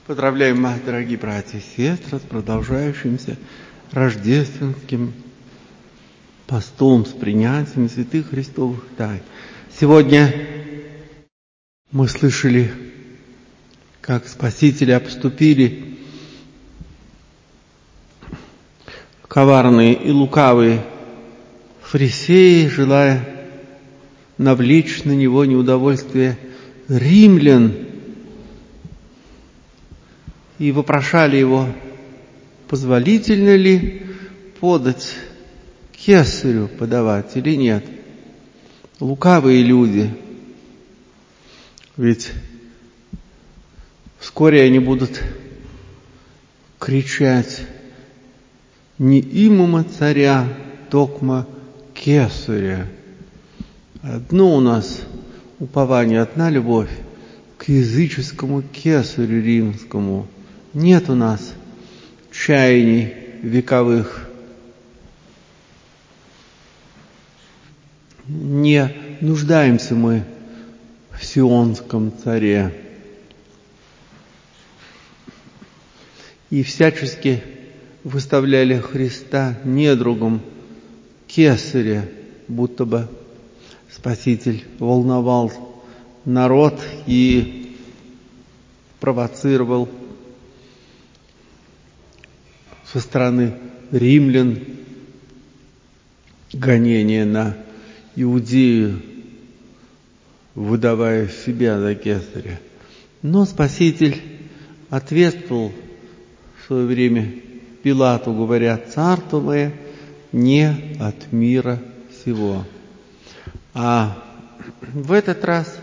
Поздравляем вас, дорогие братья и сестры, с продолжающимся рождественским постом, с принятием святых Христовых тайн. Сегодня мы слышали, как Спасителя обступили коварные и лукавые фарисеи, желая навлечь на него неудовольствие римлян, и вопрошали его, позволительно ли подать кесарю подавать или нет. Лукавые люди, ведь вскоре они будут кричать: не имума царя, токма кесаря. Одно у нас упование, одна любовь к языческому кесарю римскому. Нет у нас чаяний вековых. Не нуждаемся мы в сионском царе. И всячески выставляли Христа недругом кесаря, будто бы Спаситель волновал народ и провоцировал со стороны римлян гонения на Иудею, выдавая себя за кесаря. Но Спаситель ответствовал в свое время Пилату, говоря: царство мое не от мира сего. А в этот раз,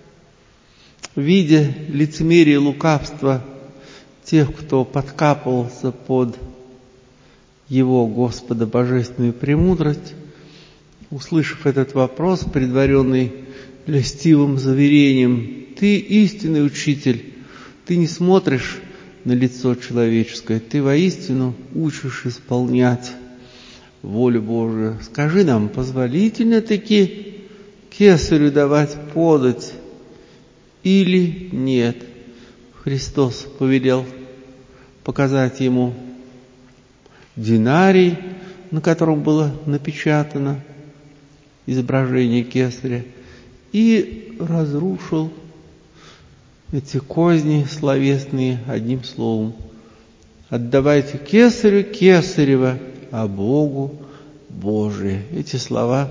видя лицемерие и лукавство тех, кто подкапывался под его Господа божественную премудрость, услышав этот вопрос, предваренный льстивым заверением: ты истинный учитель, ты не смотришь на лицо человеческое, ты воистину учишь исполнять волю Божию. Скажи нам, позволительно таки кесарю давать подать или нет? Христос повелел показать ему динарий, на котором было напечатано изображение кесаря, и разрушил эти козни словесные одним словом: отдавайте кесарю кесарево, а Богу Божие. Эти слова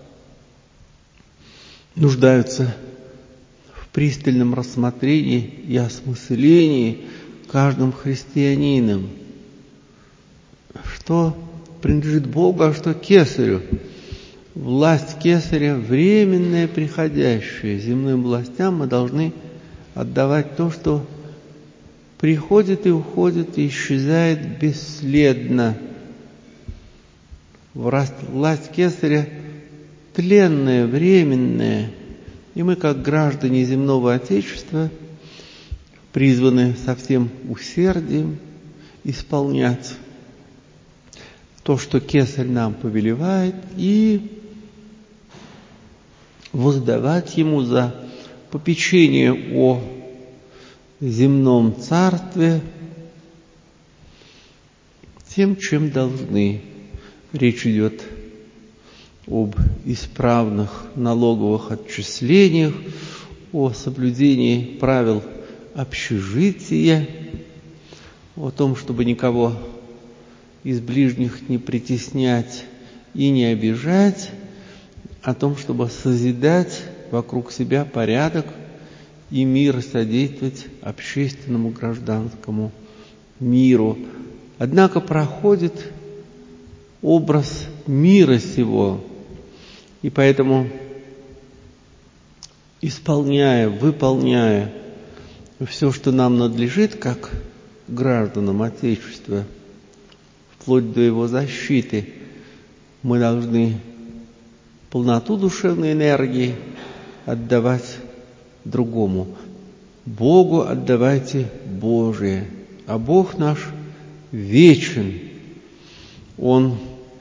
нуждаются в пристальном рассмотрении и осмыслении каждым христианином. Что принадлежит Богу, а что кесарю? Власть кесаря временная, приходящая. Земным властям мы должны отдавать то, что приходит и уходит, и исчезает бесследно. Власть кесаря тленная, временная. И мы, как граждане земного Отечества, призваны со всем усердием исполнять то, что кесарь нам повелевает, и воздавать ему за попечение о земном царстве тем, чем должны. Речь идет об исправных налоговых отчислениях, о соблюдении правил общежития, о том, чтобы никого из ближних не притеснять и не обижать, о том, чтобы созидать вокруг себя порядок и мир, содействовать общественному гражданскому миру. Однако проходит образ мира сего, и поэтому, исполняя, выполняя все, что нам надлежит, как гражданам Отечества, вплоть до его защиты, мы должны полноту душевной энергии отдавать другому. Богу отдавайте Божие, а Бог наш вечен. Он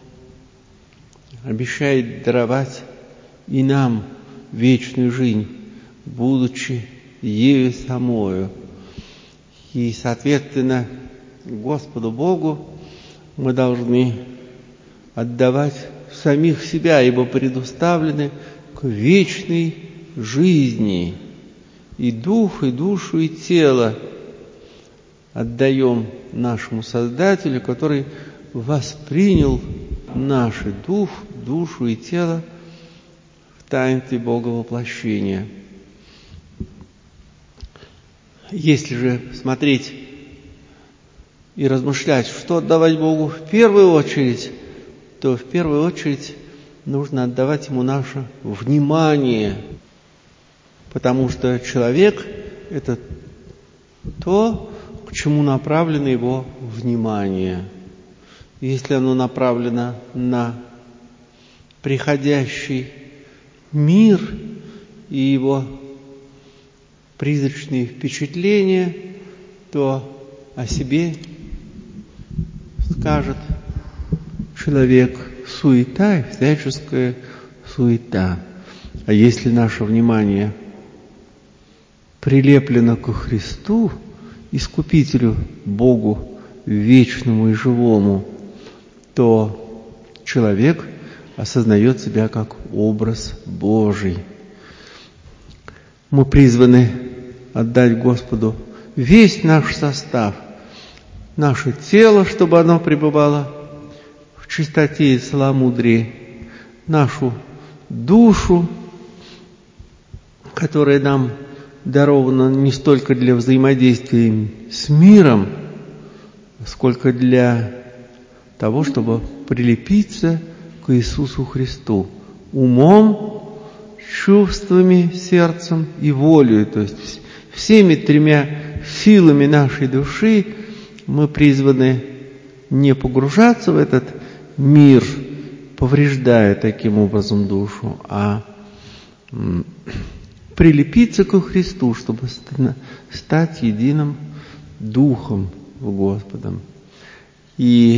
обещает даровать и нам вечную жизнь, будучи ею самою. И, соответственно, Господу Богу мы должны отдавать самих себя, ибо предуставлены к вечной жизни. И дух, и душу, и тело отдаем нашему Создателю, который воспринял наш дух, душу и тело в таинстве Боговоплощения. Если же смотреть и размышлять, что отдавать Богу в первую очередь, то в первую очередь нужно отдавать Ему наше внимание, потому что человек – это то, к чему направлено его внимание. Если оно направлено на приходящий мир и его призрачные впечатления, то о себе скажет человек суета и всяческая суета. А если наше внимание прилеплено ко Христу, Искупителю, Богу вечному и живому, то человек осознает себя как образ Божий. Мы призваны отдать Господу весь наш состав, наше тело, чтобы оно пребывало в чистоте и целомудрии, нашу душу, которая нам дарована не столько для взаимодействия с миром, сколько для того, чтобы прилепиться к Иисусу Христу умом, чувствами, сердцем и волей. То есть всеми тремя силами нашей души мы призваны не погружаться в этот мир, повреждая таким образом душу, а прилепиться ко Христу, чтобы стать единым духом с Господом. И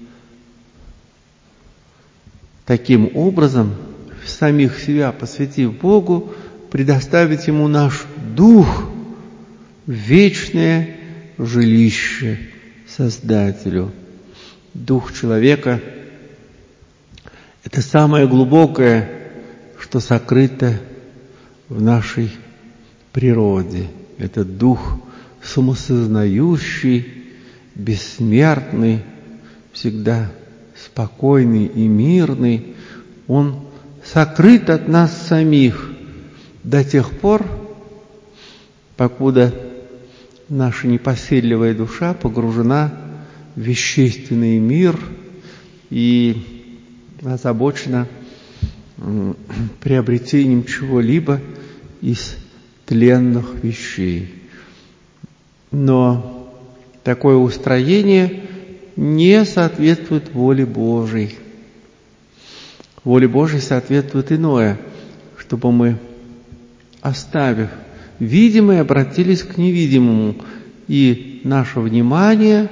таким образом, самих себя посвятив Богу, предоставить Ему наш дух в вечное жилище Создателю. Дух человека – это самое глубокое, что сокрыто в нашей природе. Это дух самосознающий, бессмертный, всегда спокойный и мирный. Он сокрыт от нас самих до тех пор, покуда наша непоседливая душа погружена в вещественный мир и озабочена приобретением чего-либо из тленных вещей. Но такое устроение не соответствует воле Божией. Воле Божией соответствует иное, чтобы мы, оставив видимое, обратились к невидимому, и наше внимание,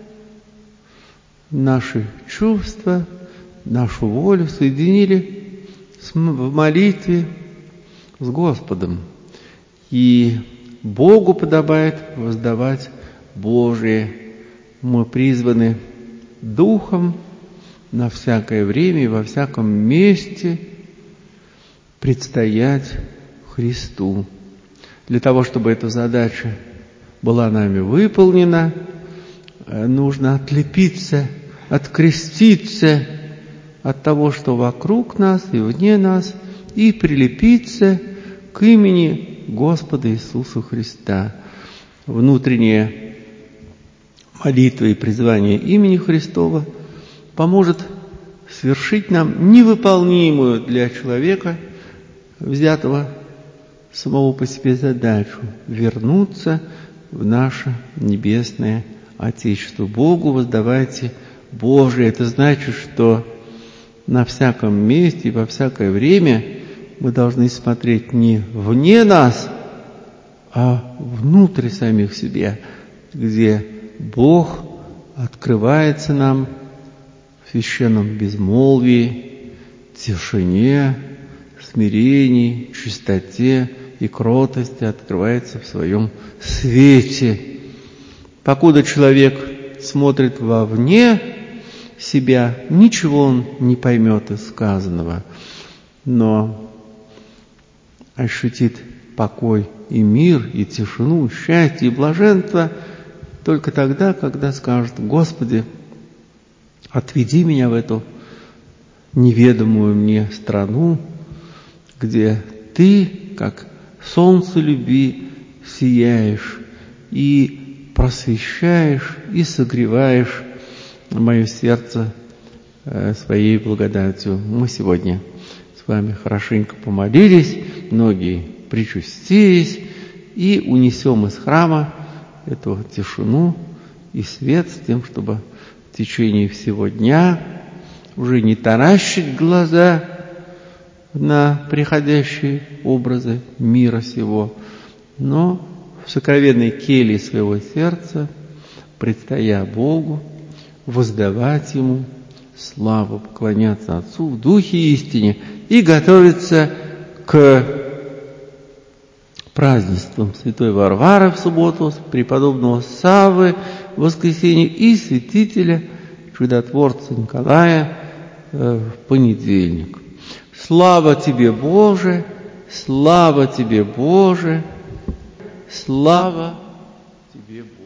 наши чувства, нашу волю соединили в молитве с Господом. И Богу подобает воздавать Божие. Мы призваны Духом на всякое время и во всяком месте предстоять Христу. Для того, чтобы эта задача была нами выполнена, нужно отлепиться, откреститься от того, что вокруг нас и вне нас, и прилепиться к имени Господа Иисуса Христа. Внутренняя молитва и призвание имени Христова поможет свершить нам невыполнимую для человека, взятого самого по себе задачу, вернуться в наше небесное Отечество. Богу воздавайте Божие. Это значит, что на всяком месте и во всякое время мы должны смотреть не вне нас, а внутрь самих себя, где Бог открывается нам в священном безмолвии, тишине, смирении, чистоте и кротости, открывается в своем свете. Покуда человек смотрит вовне себя, ничего он не поймет из сказанного, но ощутит покой и мир, и тишину, счастье и блаженство только тогда, когда скажет: Господи, отведи меня в эту неведомую мне страну, где Ты, как солнце любви, сияешь и просвещаешь и согреваешь мое сердце своей благодатью. Мы сегодня с вами хорошенько помолились, многие причастились, и унесем из храма эту тишину и свет с тем, чтобы в течение всего дня уже не таращить глаза на приходящие образы мира сего, но в сокровенной келье своего сердца, предстоя Богу, воздавать Ему славу, поклоняться Отцу в Духе и истине и готовиться к празднествам Святой Варвары в субботу, преподобного Саввы в воскресенье и святителя, чудотворца Николая в понедельник. Слава Тебе, Боже! Слава Тебе, Боже! Слава Тебе, Боже!